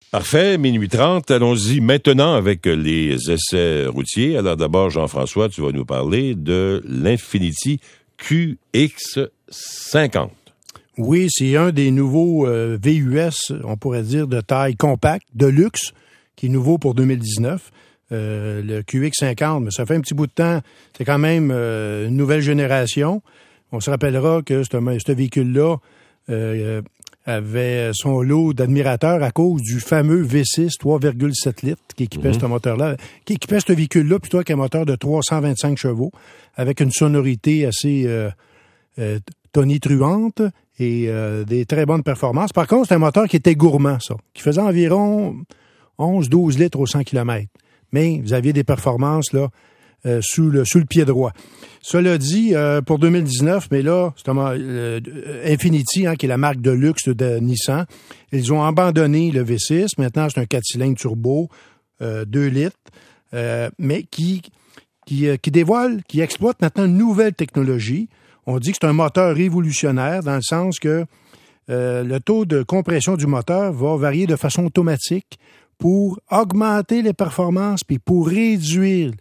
Parfait, minuit 30. Allons-y maintenant avec les essais routiers. Alors d'abord, Jean-François, tu vas nous parler de l'Infiniti QX50. Oui, c'est un des nouveaux VUS, on pourrait dire, de taille compacte, de luxe, qui est nouveau pour 2019. Le QX50, mais ça fait un petit bout de temps. C'est quand même une nouvelle génération. On se rappellera que ce véhicule-là avait son lot d'admirateurs à cause du fameux V6 3,7 litres qui équipait ce moteur-là, qui équipait ce véhicule-là plutôt qu'un moteur de 325 chevaux avec une sonorité assez tonitruante et des très bonnes performances. Par contre, c'est un moteur qui était gourmand, ça, qui faisait environ 11-12 litres au 100 km. Mais vous aviez des performances là sous le pied droit. Cela dit, pour 2019, mais là, c'est Infiniti, qui est la marque de luxe de Nissan, ils ont abandonné le V6. Maintenant, c'est un 4 cylindres turbo, 2 litres, mais qui dévoile, qui exploite maintenant une nouvelle technologie. On dit que c'est un moteur révolutionnaire dans le sens que le taux de compression du moteur va varier de façon automatique pour augmenter les performances puis pour réduire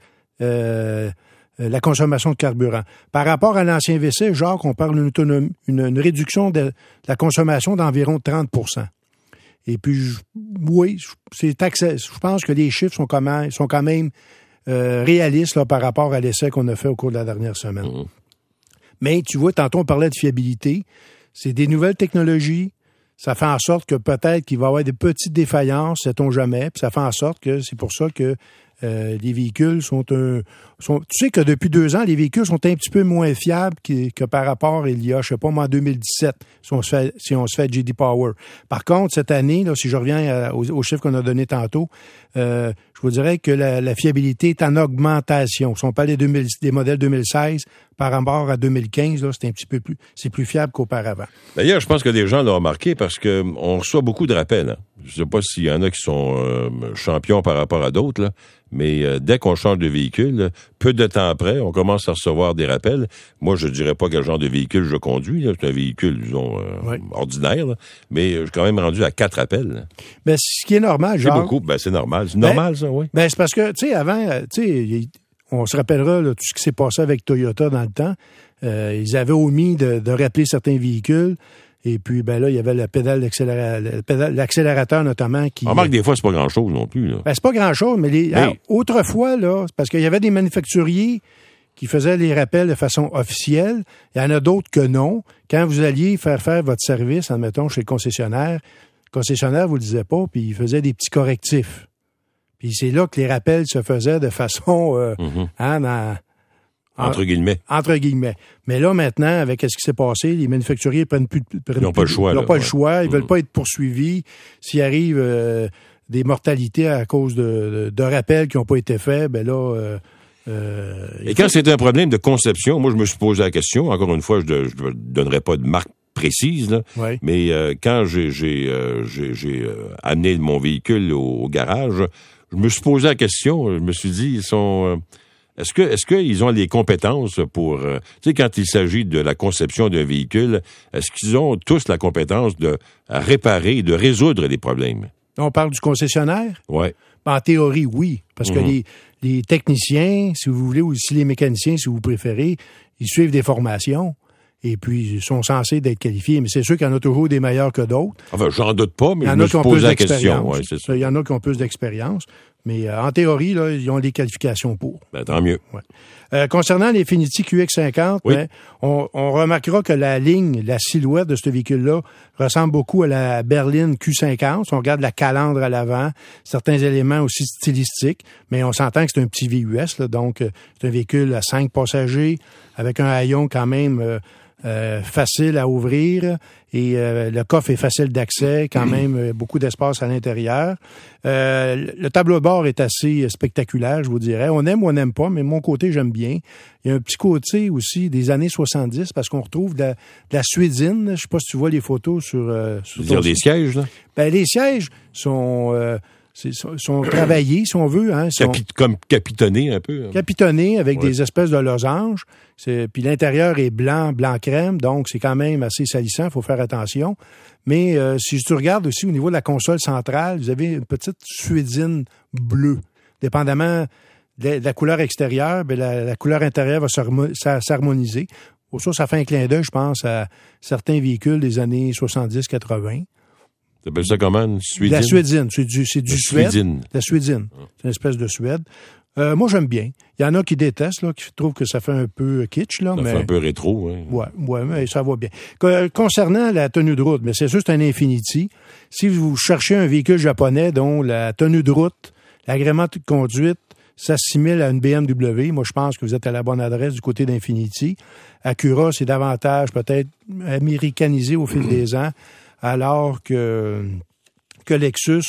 la consommation de carburant. Par rapport à l'ancien V6, Jacques, on parle d'une réduction de la consommation d'environ 30 %. Et puis, oui, je pense que les chiffres sont quand même réalistes là, par rapport à l'essai qu'on a fait au cours de la dernière semaine. Mmh. Mais tu vois, tantôt on parlait de fiabilité. C'est des nouvelles technologies. Ça fait en sorte que peut-être qu'il va y avoir des petites défaillances, sait-on jamais. Puis ça fait en sorte que c'est pour ça que les véhicules sont... Tu sais que depuis 2 ans, les véhicules sont un petit peu moins fiables que par rapport il y a, je sais pas moi, en 2017, si on se fait J.D. Power. Par contre, cette année, là, si je reviens aux chiffres qu'on a donnés tantôt, je vous dirais que la fiabilité est en augmentation. Si on parle des modèles 2016 par rapport à 2015, là, c'est plus fiable qu'auparavant. D'ailleurs, je pense que les gens l'ont remarqué parce que on reçoit beaucoup de rappels. Hein. Je sais pas s'il y en a qui sont champions par rapport à d'autres, là, mais dès qu'on change de véhicule, peu de temps après, on commence à recevoir des rappels. Moi, je dirais pas quel genre de véhicule je conduis. Là. C'est un véhicule, disons, ordinaire, là, mais je suis quand même rendu à 4 appels. Là. Ben, ce qui est normal, genre. C'est beaucoup. Ben, c'est normal. C'est normal, ça, oui. Ben, c'est parce que, tu sais, avant, on se rappellera là, tout ce qui s'est passé avec Toyota dans le temps. Ils avaient omis de rappeler certains véhicules. Et puis, ben là, il y avait la pédale l'accélérateur notamment qui... Remarque, des fois, c'est pas grand-chose non plus. Là. Ben, c'est pas grand-chose, mais autrefois, là, parce qu'il y avait des manufacturiers qui faisaient les rappels de façon officielle. Il y en a d'autres que non. Quand vous alliez faire votre service, admettons, chez le concessionnaire vous le disait pas, puis il faisait des petits correctifs. Puis c'est là que les rappels se faisaient de façon... Entre guillemets. Entre guillemets. Mais là, maintenant, avec ce qui s'est passé, les manufacturiers ils n'ont pas le choix. Ils n'ont pas le choix. Ils veulent pas être poursuivis. S'il arrive des mortalités à cause de rappels qui n'ont pas été faits, ben là... Et quand c'est un problème de conception, moi, je me suis posé la question. Encore une fois, je ne donnerai pas de marque précise, là, mais quand j'ai amené mon véhicule au garage, je me suis posé la question. Je me suis dit, ils sont... Est-ce qu'ils ont les compétences pour... tu sais, quand il s'agit de la conception d'un véhicule, est-ce qu'ils ont tous la compétence de réparer, de résoudre les problèmes? On parle du concessionnaire? Oui. En théorie, oui. Parce que les techniciens, si vous voulez, ou si les mécaniciens, si vous préférez, ils suivent des formations. Et puis, ils sont censés d'être qualifiés. Mais c'est sûr qu'il y en a toujours des meilleurs que d'autres. Enfin, j'en doute pas, mais je me suis posé la question. Ouais, c'est ça. Il y en a qui ont plus d'expérience. Mais en théorie, là, ils ont les qualifications pour. Ben, tant mieux. Ouais. Concernant l'Infiniti QX50, on remarquera que la silhouette de ce véhicule-là ressemble beaucoup à la berline Q50. Si on regarde la calandre à l'avant, certains éléments aussi stylistiques, mais on s'entend que c'est un petit VUS, là, donc c'est un véhicule à 5 passagers avec un haillon quand même facile à ouvrir et le coffre est facile d'accès, quand même beaucoup d'espace à l'intérieur. Le tableau de bord est assez spectaculaire, je vous dirais. On aime ou on n'aime pas, mais mon côté, j'aime bien. Il y a un petit côté aussi des années 70 parce qu'on retrouve de la suédine. Je sais pas si tu vois les photos sur dire des sièges, là? Ben, les sièges sont... sont travaillés, si on veut. Hein, comme capitonnés un peu. Capitonnés avec des espèces de losanges. Puis l'intérieur est blanc crème, donc c'est quand même assez salissant, il faut faire attention. Mais si tu regardes aussi au niveau de la console centrale, vous avez une petite suédine bleue. Dépendamment de la couleur extérieure, bien, la couleur intérieure va s'harmoniser. Pour ça fait un clin d'œil, je pense, à certains véhicules des années 70-80. T'appelles ça comment, une suédine? La suédine, c'est du suède. Suédine. La suédine, c'est une espèce de suède. Moi, j'aime bien. Il y en a qui détestent, là, qui trouvent que ça fait un peu kitsch. Là, ça fait un peu rétro. Hein. Ouais, mais ça va bien. Concernant la tenue de route, mais c'est sûr, c'est un Infiniti. Si vous cherchez un véhicule japonais dont la tenue de route, l'agrément de conduite s'assimile à une BMW, moi, je pense que vous êtes à la bonne adresse du côté d'Infiniti. Acura, c'est davantage peut-être américanisé au fil des ans, alors que Lexus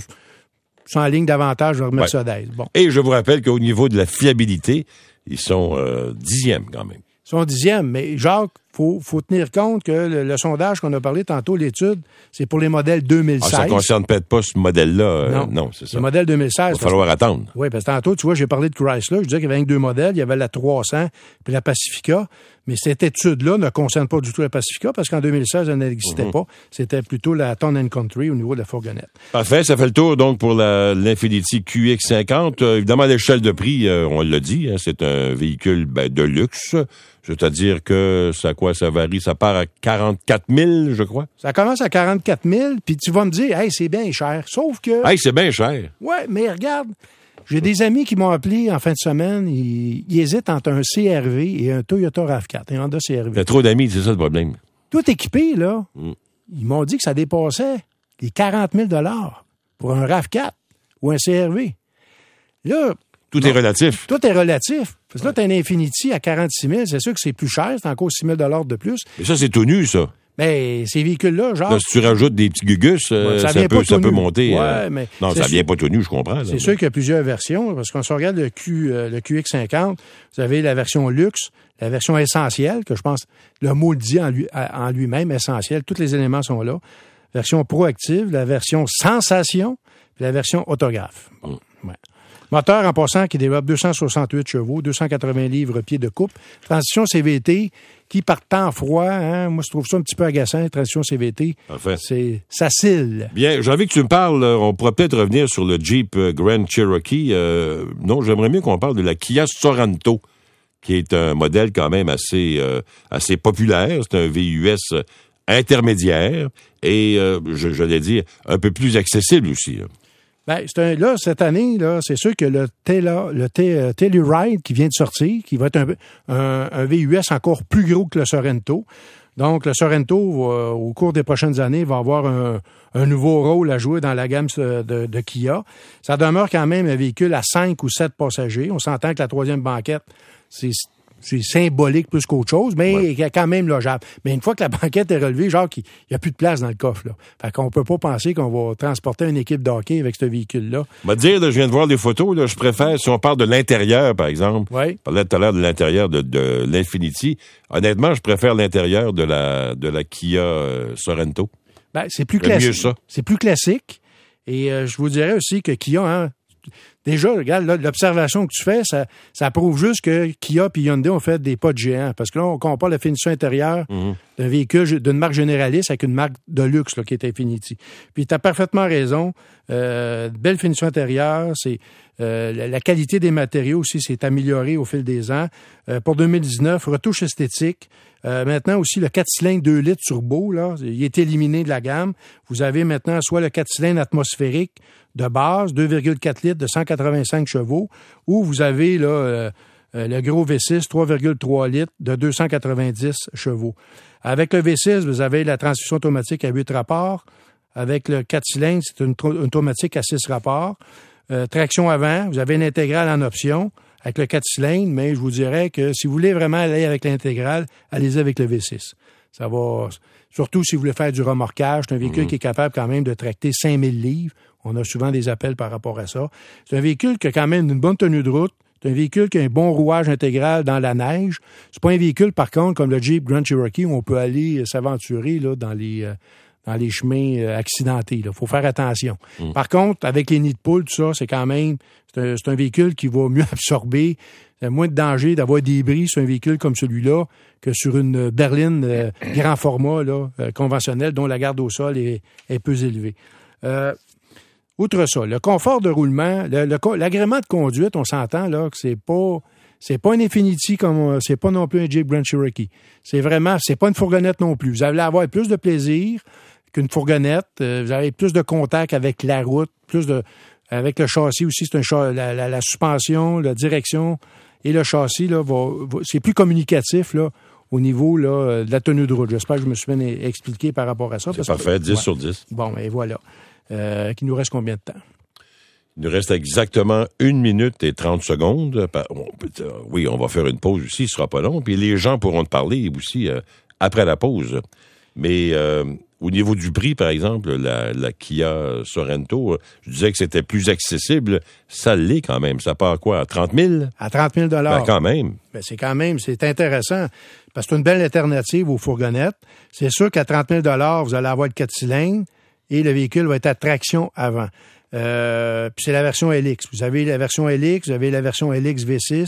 s'enligne davantage vers Mercedes. Ouais. Bon. Et je vous rappelle qu'au niveau de la fiabilité, ils sont 10e quand même. Ils sont 10e, mais Jacques, faut tenir compte que le sondage qu'on a parlé tantôt, l'étude, c'est pour les modèles 2016. Ça ne concerne peut-être pas ce modèle-là. Non, c'est ça. Le modèle 2016. Il va falloir attendre. Oui, parce que tantôt, tu vois, j'ai parlé de Chrysler. Je disais qu'il y avait deux modèles. Il y avait la 300 puis la Pacifica. Mais cette étude-là ne concerne pas du tout la Pacifica parce qu'en 2016, elle n'existait pas. C'était plutôt la Town & Country au niveau de la fourgonnette. Parfait. Ça fait le tour, donc, pour l'Infiniti QX50. Évidemment, l'échelle de prix, on l'a dit, hein, c'est un véhicule de luxe. C'est-à-dire que ça varie, ça part à 44 000, je crois. Ça commence à 44 000, puis tu vas me dire, hey, c'est bien cher. Sauf que... Hey, c'est bien cher. Ouais, mais regarde, j'ai des amis qui m'ont appelé en fin de semaine, ils hésitent entre un CR-V et un Toyota RAV4, un Honda CR-V. Il y a trop d'amis, c'est ça le problème. Tout équipé, là, ils m'ont dit que ça dépassait les 40 000 pour un RAV4 ou un CR-V. Là... Tout est relatif. Tout est relatif. Parce que là, tu as un Infiniti à 46 000. C'est sûr que c'est plus cher. C'est encore 6 000 de plus. Mais ça, c'est tout nu, ça. Mais ces véhicules-là, genre... Là, si tu rajoutes des petits gugus, ça peut monter. Ouais, mais non, ça vient pas tout nu, je comprends. Là, c'est sûr qu'il y a plusieurs versions. Parce qu'on se regarde le QX50, vous avez la version luxe, la version essentielle, que je pense, le mot le dit en lui-même, essentiel. Tous les éléments sont là. Version proactive, la version sensation, puis la version autographe. Bon, ouais. Moteur, en passant, qui développe 268 chevaux, 280 livres-pieds de coupe. Transition CVT, qui par temps froid, hein, moi, je trouve ça un petit peu agaçant, transition CVT. Parfait. Ça scille. Bien, j'ai envie que tu me parles, on pourrait peut-être revenir sur le Jeep Grand Cherokee. Non, j'aimerais mieux qu'on parle de la Kia Sorento, qui est un modèle quand même assez populaire. C'est un VUS intermédiaire et, j'allais dire, un peu plus accessible aussi. Ben, là, cette année, là, c'est sûr que le Telluride qui vient de sortir, qui va être un VUS encore plus gros que le Sorento. Donc, le Sorento, au cours des prochaines années, va avoir un nouveau rôle à jouer dans la gamme de Kia. Ça demeure quand même un véhicule à 5 ou 7 passagers. On s'entend que la troisième banquette, c'est symbolique plus qu'autre chose, mais quand même logeable. Mais une fois que la banquette est relevée, genre qu'il n'y a plus de place dans le coffre. Là. Fait qu'on peut pas penser qu'on va transporter une équipe de hockey avec ce véhicule-là. Je viens de voir des photos, là, je préfère, si on parle de l'intérieur, par exemple, on parlait tout à l'heure de l'intérieur de l'Infiniti, honnêtement, je préfère l'intérieur de la Kia Sorento. Ben, c'est plus classique. Mieux ça. C'est plus classique. Et je vous dirais aussi que Kia, hein, déjà, regarde, là, l'observation que tu fais, ça prouve juste que Kia et Hyundai ont fait des pas de géant. Parce que là, on compare la finition intérieure d'un véhicule d'une marque généraliste avec une marque de luxe là, qui est Infiniti. Puis tu as parfaitement raison. Belle finition intérieure, c'est la qualité des matériaux aussi s'est améliorée au fil des ans. Pour 2019, retouche esthétique. Maintenant aussi, le 4 cylindres 2 litres turbo, là, il est éliminé de la gamme. Vous avez maintenant soit le 4 cylindres atmosphérique de base, 2,4 litres de 185 chevaux, ou vous avez là, le gros V6, 3,3 litres de 290 chevaux. Avec le V6, vous avez la transmission automatique à 8 rapports. Avec le 4 cylindres, c'est une automatique à 6 rapports. Traction avant, vous avez une intégrale en option avec le 4 cylindres, mais je vous dirais que si vous voulez vraiment aller avec l'intégrale, allez-y avec le V6. Ça va, surtout si vous voulez faire du remorquage, c'est un véhicule qui est capable quand même de tracter 5000 livres. On a souvent des appels par rapport à ça. C'est un véhicule qui a quand même une bonne tenue de route. C'est un véhicule qui a un bon rouage intégral dans la neige. C'est pas un véhicule, par contre, comme le Jeep Grand Cherokee, où on peut aller s'aventurer là, dans dans les chemins accidentés. Il faut faire attention. Par contre, avec les nids de poules, tout ça, c'est quand même... C'est un véhicule qui va mieux absorber. Il y a moins de danger d'avoir des bris sur un véhicule comme celui-là que sur une berline grand format là, conventionnelle dont la garde au sol est peu élevée. Outre ça, le confort de roulement, l'agrément de conduite, on s'entend là que c'est pas un Infiniti comme c'est pas non plus un Jeep Grand Cherokee. C'est pas une fourgonnette non plus. Vous allez avoir plus de plaisir qu'une fourgonnette. Vous avez plus de contact avec la route, avec le châssis aussi. C'est la suspension, la direction et le châssis là c'est plus communicatif là au niveau là de la tenue de route. J'espère que je me suis bien expliqué par rapport à ça. C'est parfait, 10 sur 10. Bon, et voilà. Qu'il nous reste combien de temps? Il nous reste exactement 1 minute et 30 secondes. Oui, on va faire une pause aussi, ce sera pas long. Puis les gens pourront te parler aussi après la pause. Mais au niveau du prix, par exemple, la Kia Sorento, je disais que c'était plus accessible. Ça l'est quand même. Ça part quoi, à 30 000? À 30 000 ben, quand même. Ben, c'est intéressant. Parce que c'est une belle alternative aux fourgonnettes. C'est sûr qu'à 30 000 vous allez avoir le 4 cylindres et le véhicule va être à traction avant. Puis c'est la version LX. Vous avez la version LX, vous avez la version LX V6,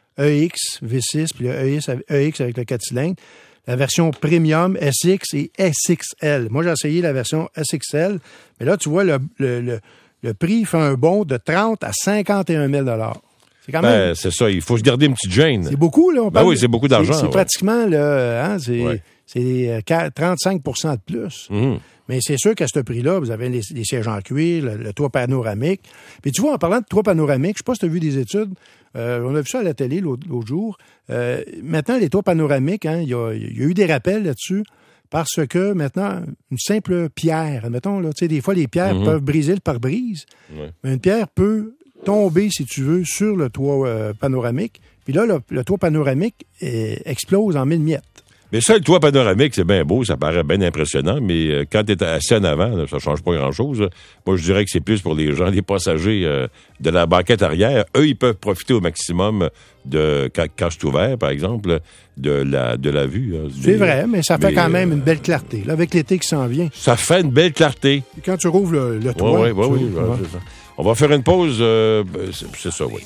EX V6, puis le EX avec le 4 cylindres. La version Premium, SX et SXL. Moi, j'ai essayé la version SXL, mais là, tu vois, le prix fait un bond de 30 à 51 000 C'est quand même... c'est ça, il faut se garder une petite gêne. C'est beaucoup, là. Oui, c'est beaucoup d'argent. C'est pratiquement, là, c'est 35 de plus. Mm-hmm. Mais c'est sûr qu'à ce prix-là, vous avez les sièges en cuir, le toit panoramique. Puis tu vois, en parlant de toit panoramique, je sais pas si tu as vu des études, on a vu ça à la télé l'autre jour. Maintenant, les toits panoramiques, il y a eu des rappels là-dessus parce que maintenant, une simple pierre, admettons, là, tu sais, des fois, les pierres peuvent briser le pare-brise, mais une pierre peut tomber, si tu veux, sur le toit panoramique. Puis là, le toit panoramique explose en 1000 miettes. Mais ça, le toit panoramique, c'est bien beau, ça paraît bien impressionnant, mais quand tu es assis en avant, là, ça change pas grand-chose. Moi, je dirais que c'est plus pour les gens, les passagers de la banquette arrière. Eux, ils peuvent profiter au maximum de, quand c'est ouvert, par exemple, de la vue. C'est vrai, mais ça fait quand même une belle clarté. Là, avec l'été qui s'en vient. Ça fait une belle clarté. Et quand tu rouvres le toit... Oui, c'est ça. On va faire une pause, c'est ça, oui.